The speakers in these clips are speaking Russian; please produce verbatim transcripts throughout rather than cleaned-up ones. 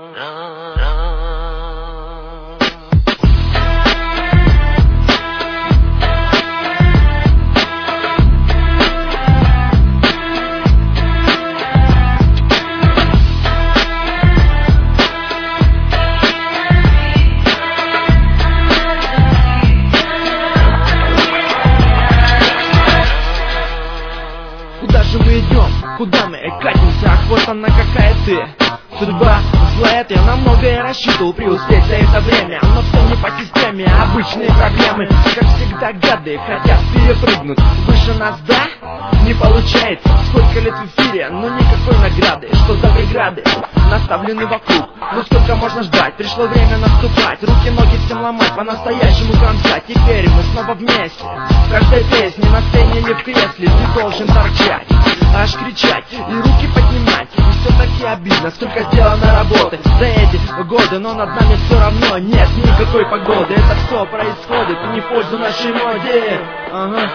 Куда же мы идем? Куда мы катимся? Ах, вот она какая ты. Судьба злая, я на многое рассчитывал преуспеть за это время, но все не по системе, обычные проблемы. Как всегда гады хотят перепрыгнуть выше нас, да? Не получается. Сколько лет в эфире, но никакой награды. Что за преграды наставлены вокруг? Ну сколько можно ждать? Пришло время наступать, руки, ноги всем ломать, по-настоящему кромсать. Теперь мы снова вместе. В каждой песне, на сцене или в кресле ты должен торчать, аж кричать и руки поднимать. И все-таки обидно, сколько сделано работы за эти годы, но над нами все равно нет никакой погоды. Это все происходит не в пользу нашей моде. Ага.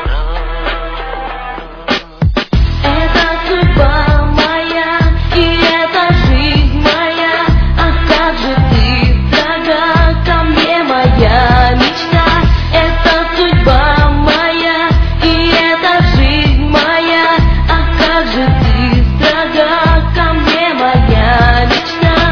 Это судьба моя, и это жизнь моя. Ах, как же ты дорога ко мне, моя мечта. Это судьба моя, и это жизнь моя. Ах, как же ты дорога ко мне, моя мечта.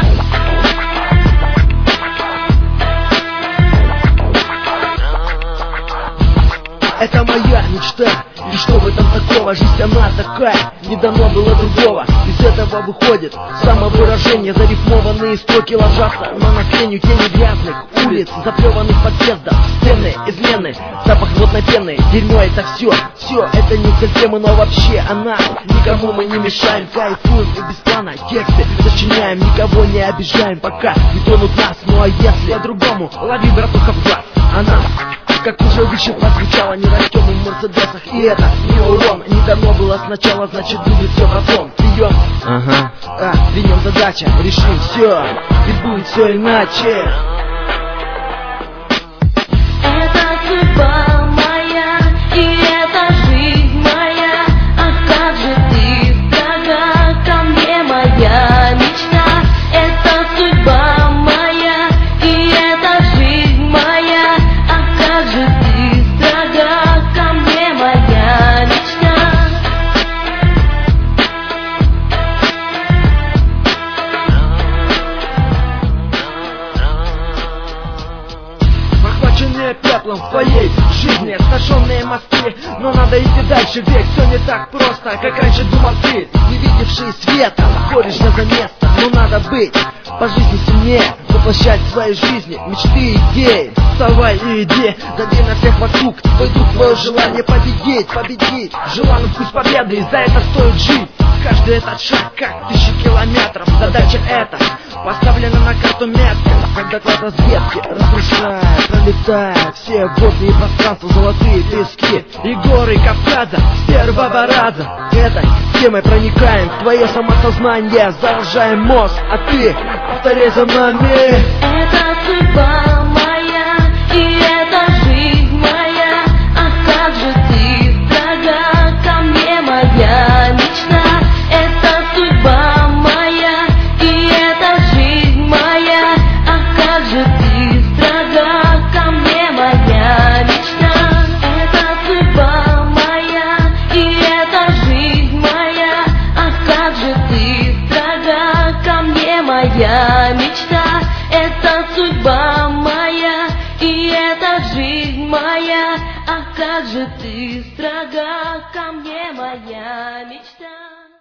Это моя мечта. И что в этом такого? Жизнь она такая, не дано было другого. Из этого выходит самовыражение, зарифмованные строки ложатся на наклейню тени грязных улиц, заплеванных подъездов, стены, измены, запах водной пены. Дерьмо это все, все это не совсем, но вообще она. Никому мы не мешаем, кайфуем и без плана тексты сочиняем, никого не обижаем, пока не тонут нас. Ну а если по-другому, лови, братуха, в глаз. Она, как уже выше прозвучало, не растем мы в мерседесах, и это не урон. Не дано было сначала, значит будет все потом. Прием, ага, а, прием задача, решим все, и будет все иначе. Это судьба моя, и это жизнь моя. Ах, как же ты дорога ко мне, моя мечта. Это судьба моя, и это жизнь моя. Ах, как же ты дорога ко мне, моя мечта. Охваченные пеплом в твоей жизни, сожженные мосты, но надо идти дальше, ведь все не так просто, как раньше думал ты. Не видевший света, ходишь на за место, но надо быть по жизни сильнее, воплощать в своей жизни мечты и идеи. Вставай и иди, дави на всех вокруг, твой дух, твое желание победить, победить. Желанный вкус победы, и за это стоит жить. Каждый этот шаг, как тысячи километров, задача эта поставлена на карту метка. Как доклад разведки, разрушая, пролетая все водные пространства, золотые пески и горы Кавказа с первого раза. Этой темой проникаем в твое самосознание, заражаем мозг, а ты повторяй за нами. Это судьба моя, и это жизнь моя. Ах, как же ты дорога ко мне, моя мечта. Это судьба моя, и это жизнь моя. Ах, как же ты дорога ко мне, моя мечта. Это судьба моя, и это жизнь моя. Ах, как же ты дорога ко мне, моя мечта. Это судьба моя, и это жизнь моя. Ах, как же ты строга ко мне, моя мечта.